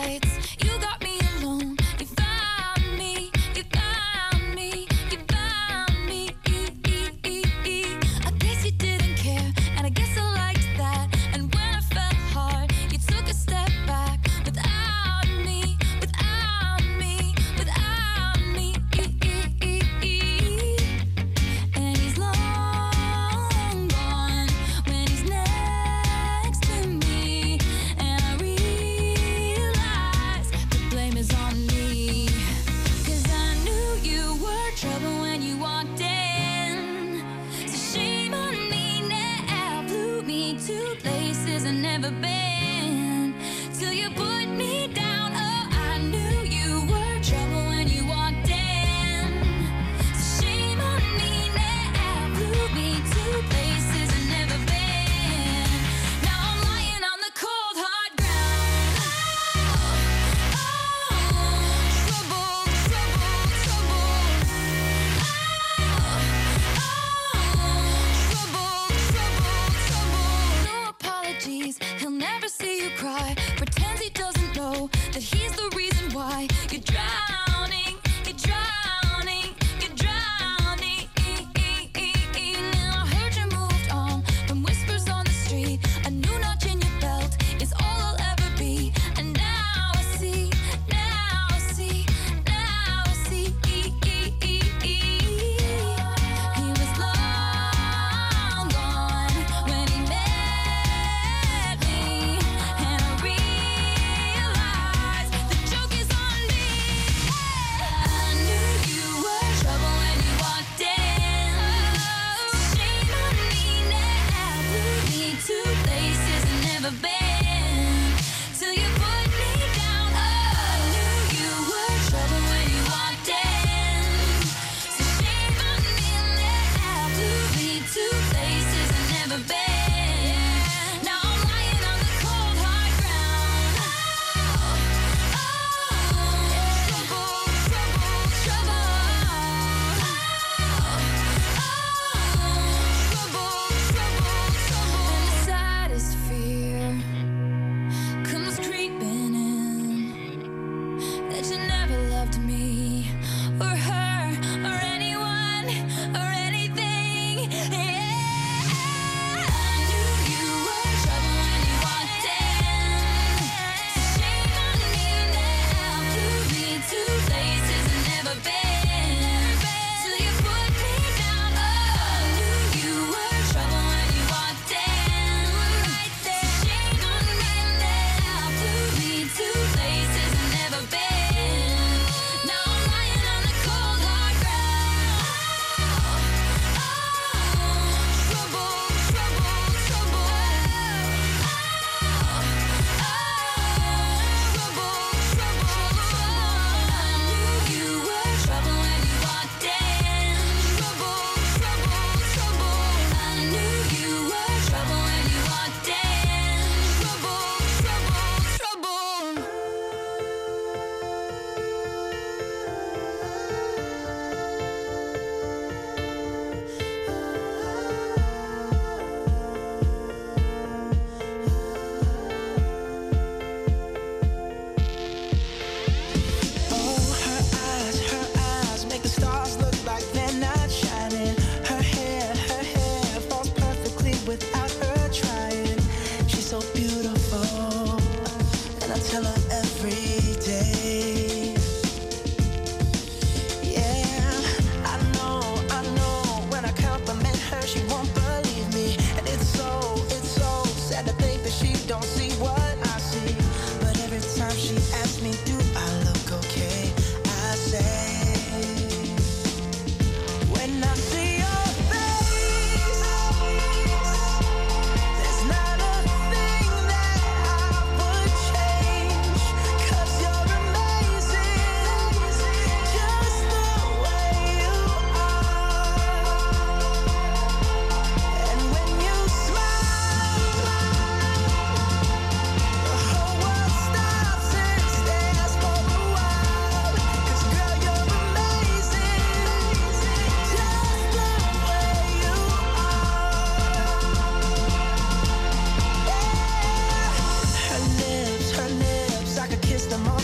lights. You got me alone. You found me. You found me. You found me. I guess you didn't care, and I guess I liked that. And when I fell hard, you took a step back. Without me, without me, without me. And he's long gone when he's next to me. And I realize the blame is on me. 'Cause I knew you were trouble when you walked in. So shame on me now. Blew me to places I've never been. Till you put me down. Oh, I knew you were trouble when you walked in. So shame on me now. Blew me to places I've never been. Now I'm lying on the cold hard ground. Oh, trouble, trouble, trouble. Trouble, trouble, trouble. No apologies, he'll never see you cry. Pretends he doesn't know that he's the reason why you're drowning, you're drowning, you're drowning. Now I heard you moved on from whispers on the street. A new notch in your belt is all I'll ever be. And now I see, now I see, now I see. He was long gone when he met me. And I realized the joke is on me.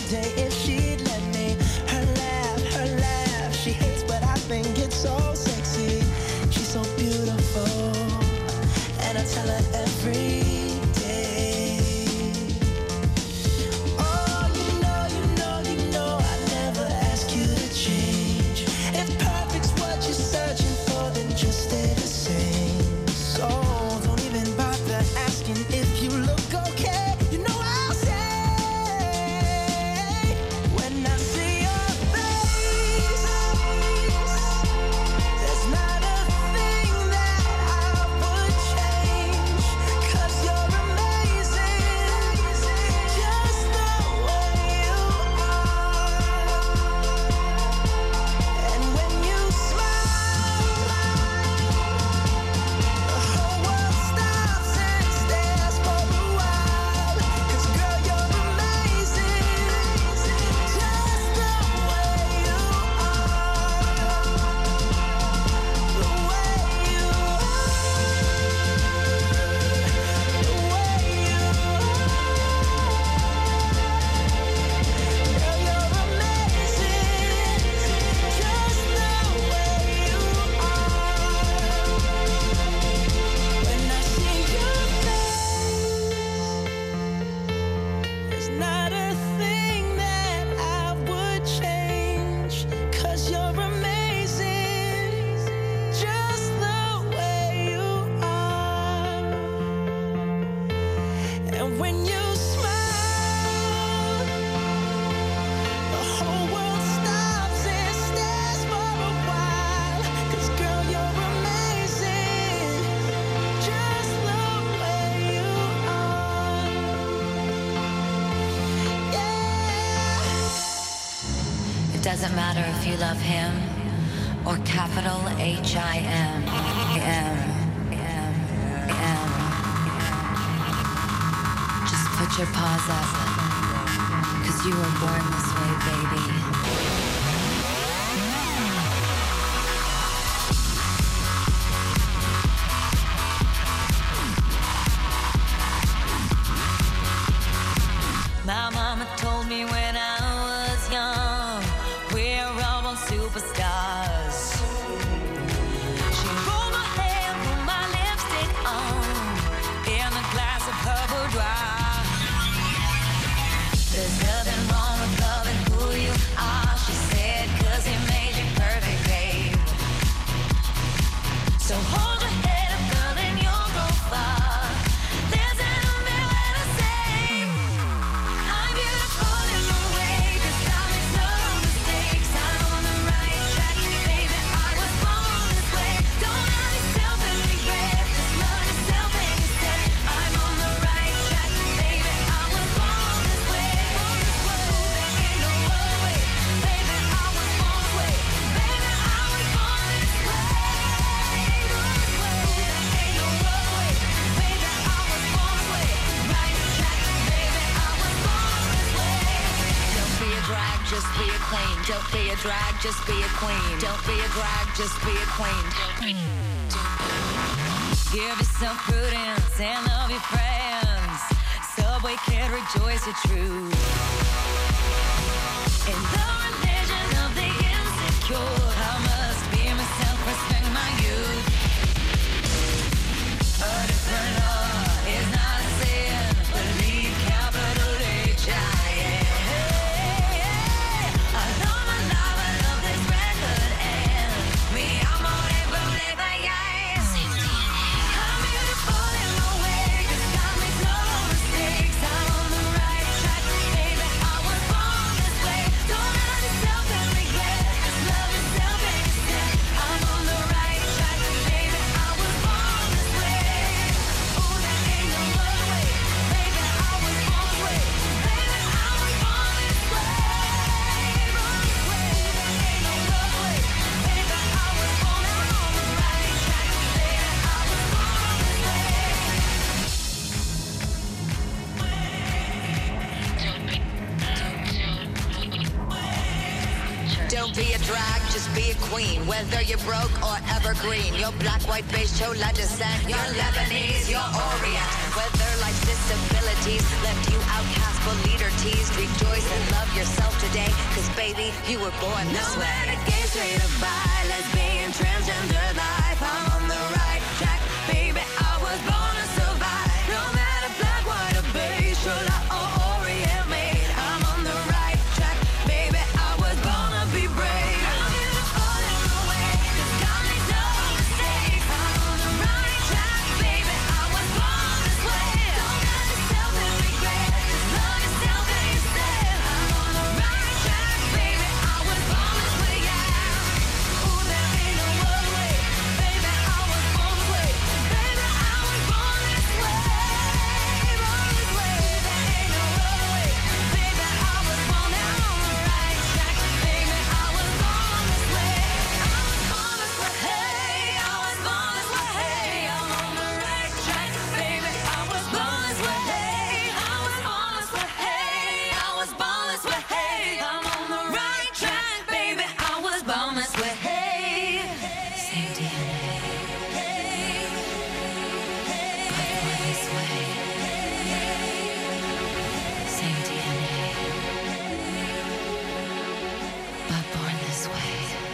day if she'd let me. Her laugh, she hates but I think it's so sexy. She's so beautiful, and I tell her every day. Oh, you know, I never ask you to change. If perfect's what you're searching for, then just stay the same. So don't even bother asking if you look okay. You know I'll say, when I see your face, there's not a thing that I would change. 'Cause you're amazing, just the way you are. And when you smile, the whole world stops and stares for a while. 'Cause girl, you're amazing, just the way you are. The way you are. The way you are. Girl, you're amazing, just the way you are. When I see your face, there's not a thing that I would change. 'Cause you're amazing, just the way you are. And when you smile, the whole world stops and stares for a while. 'Cause girl, you're amazing, just the way you are. Yeah. It doesn't matter if you love him or capital H-I-M. Just put your paws up, 'cause you were born this way, baby. My mama told me when I was young, we're all born superstars. She rolled my hair, put my lipstick on, in a glass of her boudoir. There's nothing wrong with loving who you are, she said, 'cause he made you perfect, babe. So hold your head up, girl, and you'll go far. There's an umbrella to say, I'm beautiful in my way, 'cause I make no mistakes. I'm on the right track, baby, I was born this way. Don't have yourself and regret, just love yourself and you said, I'm on the right track, baby, I was born this way. There ain't no other way, baby, I was born this way. Baby, I was born this way. There ain't no other way, baby, I was born this way. Right track, baby, I was born this way. Don't be a drag, just be a queen. Don't be a drag, just be a queen. Don't be a drag, just be a queen. Give yourself prudence and love your friends. Subway kid, rejoice your truth. In the religion of the insecure, I must be myself, respect my youth. A different law is not a sin. Believe capital H-I-M. I love my life, I love this record, and me, I'm on it, but yes. I'm beautiful in my way, 'cause God makes no mistakes. I'm on the right track, baby, I was born this way. Don't have yourself and regret, just love yourself and you said, I'm on the right track, baby, I was born this way. Ooh, there ain't no other way, baby, I was born this way. Baby, I was born this way. There ain't no other way, baby, I was born. I'm on the right track, baby, I was born this way. Don't be a drag, just be a queen. Whether you're broke or evergreen, you're black, white, beige, chola descent, you're Lebanese, you're Orient. Whether life's disabilities left you outcast but leader teased, rejoice and love yourself. me, you were born this No way. matter gay, straight or bi, lesbian, transgender life, I'm on the right track, baby. I was born to survive. No matter black, white, or beige, Shola or Orient made, I'm on the right track, baby. I was born to be brave. I'm beautiful in my way, 'cause God makes no mistakes. I'm on the right track, baby. I was born this way. Don't judge yourself and regret. Just love yourself and yourself. I'm on the right track, baby. I was born this way, yeah. Ooh, there ain't no other way, baby. I was born this way, baby. I was born this way, born this way. There ain't no other way, baby. I was born down on the right track, baby. I was born this way. I was born this way, hey. I was born this way, hey. I'm on the right track, baby. I was born this way, hey. I was born this way, hey. I was born this way, hey. I'm on the right track, baby. I was born this way, hey. Same DNA, but born this way. Same DNA, but born this way.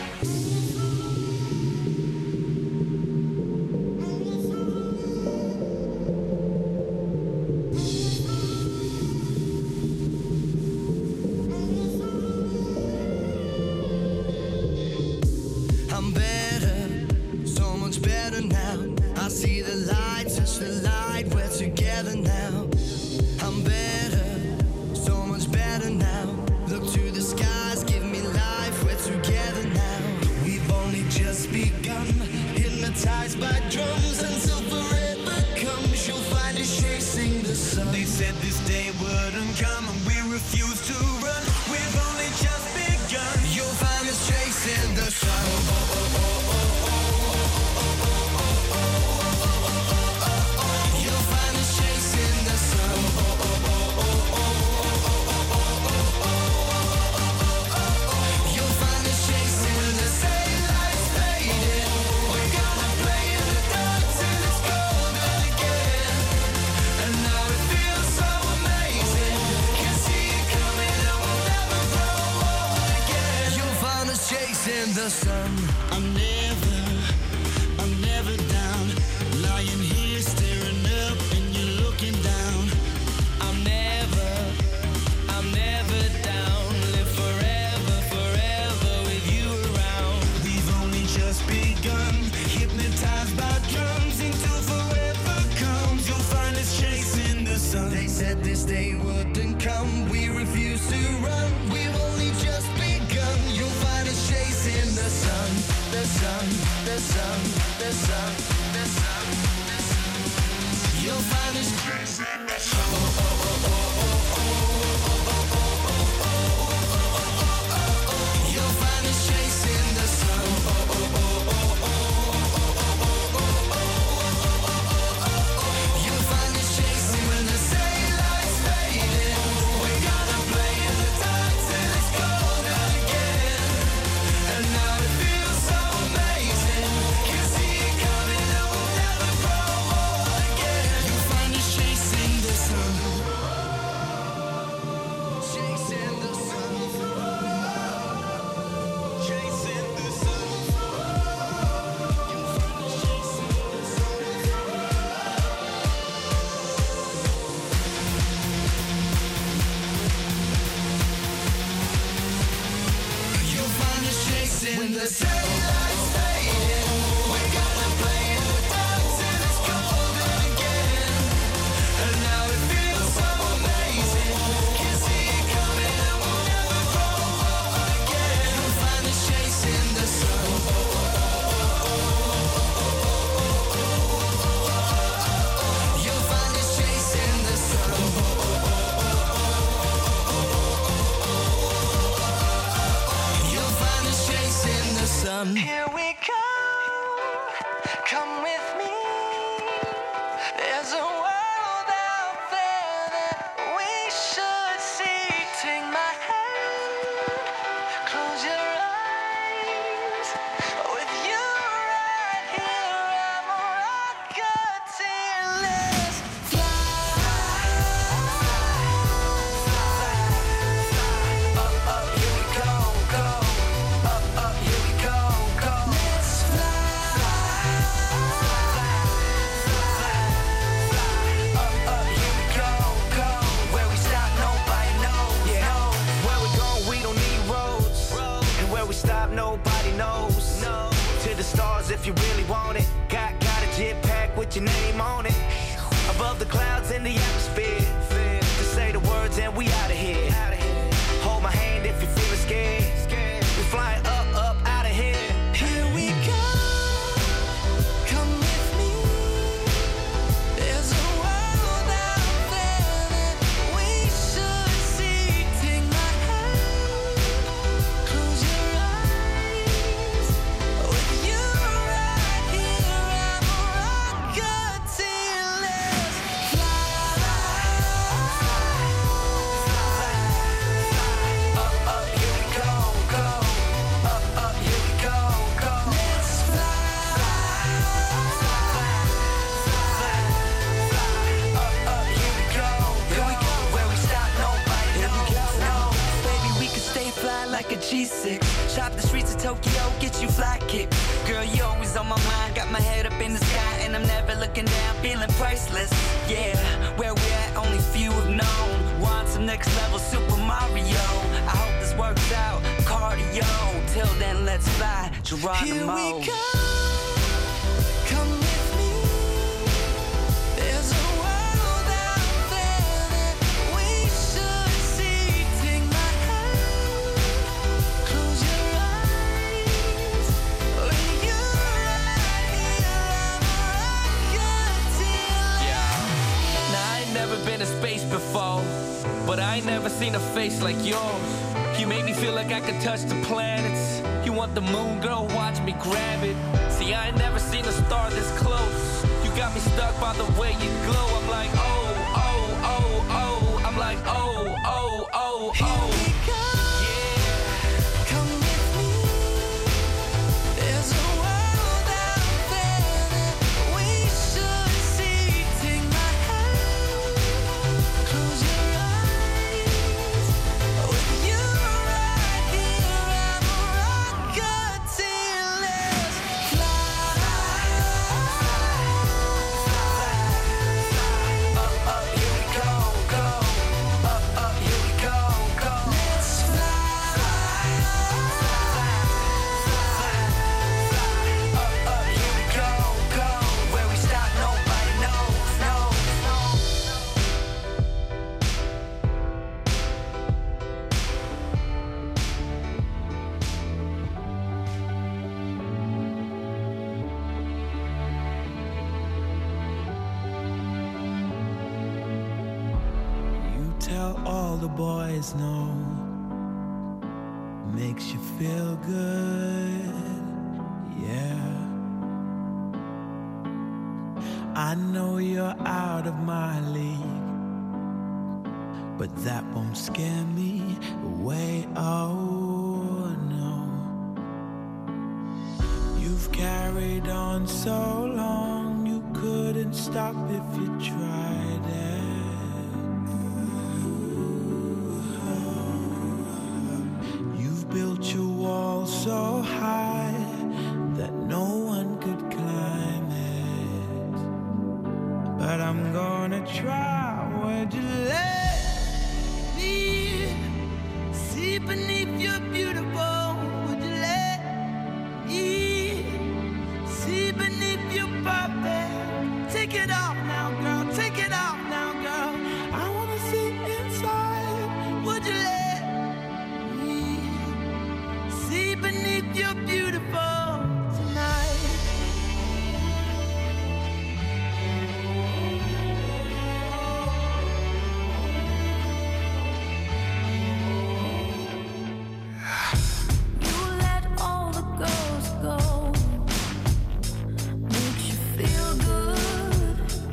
I'm better, so much better now. I see the light, touch the light, we're together now. I'm better, so much better now. Look to the skies, give me life, we're together now. We've only just begun, hypnotized by drums until forever comes. You'll find us chasing the sun. They said this day wouldn't come and we refuse to run. We've only just begun. You'll find us chasing the sun. You'll find us chasing the sun. You'll find us chasing when the daylight's fading. We're gonna play in the dark till it's golden again. And now it feels so amazing. Can see it coming and we'll never grow old again. You'll find us chasing the sun. I'm never down. Lying here staring up and you're looking down. I'm never down. Live forever, forever with you around. We've only just begun, hypnotized by drums until forever comes. You'll find us chasing the sun. They said this day wouldn't come. We refuse to run. We've only just begun. You'll find us chasing the sun, the sun, the sun, the sun, the sun, the sun. You'll find us chasing the sun. You'll find us chasing the sun. You'll find us chasing when the daylight's fading. We're gonna play in the dark till it's golden again. And now it feels so amazing. Can see it coming and we'll never grow old again. You'll find us chasing the sun. Chasing the sun. Chasing the sun. You'll find us chasing the sun. You'll find us chasing when the daylight's fading. We're gonna play in the dark till it's golden again. And now it feels so amazing. Can see it coming and we'll never grow old again. You'll find us chasing the sun. You'll find us chasing the sun. You'll find us chasing the sun. Here we come with me. There's a world out there that we should see. Take my hand, close your eyes. With you right here, I'm a rocketeer. Let's fly. knows. No. To the stars if you really want it. Got a jetpack with your name on it. Above the clouds in the atmosphere. To say the words and we out of here. Hold my hand if you're feeling scared. We flying up, out of here. Here we go. Come with me. There's a world out there that we should see. Take my hand, close your eyes. With you right here, I'm a rocketeer. Let's fly. Up, here we go, go. Up, here we go, go. Let's fly. Up, here we go, here we go. Where we stop, nobody knows. Baby, we could stay fly like a G6. Shop the streets of Tokyo, get you fly kick. Girl, you always on my mind. Got my head up in the sky and I'm never looking down, feeling priceless. Yeah, where we at, only few have known. Want some next level Super Mario. I hope this works out, cardio. Till then, let's fly, Geronimo. Here we go. Come with me. There's a world out there that we should see. Take my hand, close your eyes. With you right here, I'm a rocketeer. Now I ain't never been to space before, but I ain't never seen a face like yours. You make me feel like I could touch the planets. You want the moon, girl, watch me grab it. See, I ain't never seen a star this close. You got me stuck by the way you glow. I'm like, oh, oh, oh, oh. I'm like, oh, oh, oh, Here oh. we go. Yeah. Come with me. There's a world out there that we should see. Take my hand, close your eyes. With you right here, I'm a rocketeer. Let's fly. Up, here we go, go. Up, here we go, go. Let's fly. Up, here we go, go. Where we stop, nobody knows, You tell all the boys no. Makes you feel good, yeah. I know you're out of my league, but that won't scare me away, oh no. You've carried on so long, you couldn't stop if you tried it. You've built your wall so high that no one could climb it. But I'm gonna try. Would you let me see beneath your beautiful? Would you let me see beneath your perfect? Take it off now, girl. Take it off now, girl. I wanna see inside. Would you let me see beneath your beautiful tonight? You let all the girls go. Makes you feel good.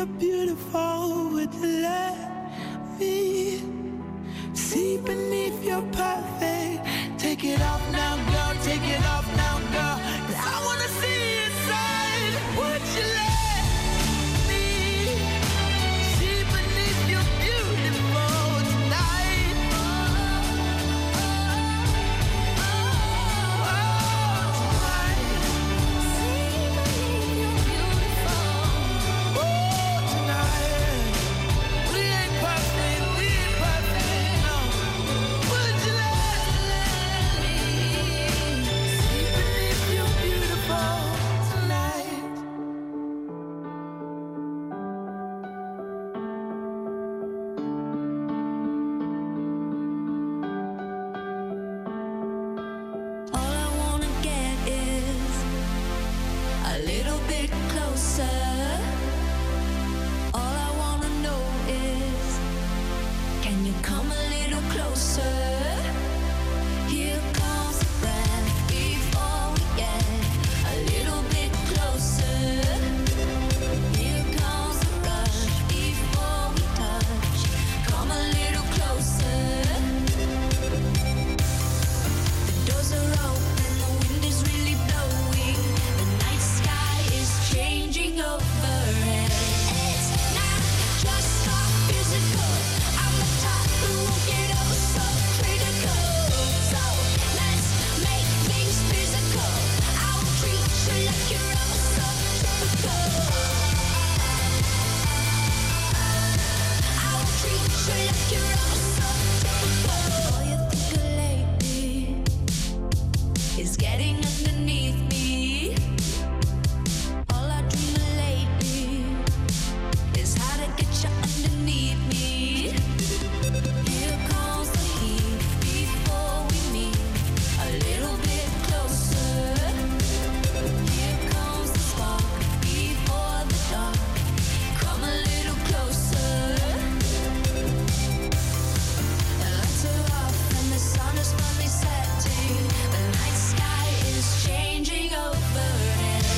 you're beautiful, would you let me see beneath your perfect? Take it off now, girl, take it off now, girl.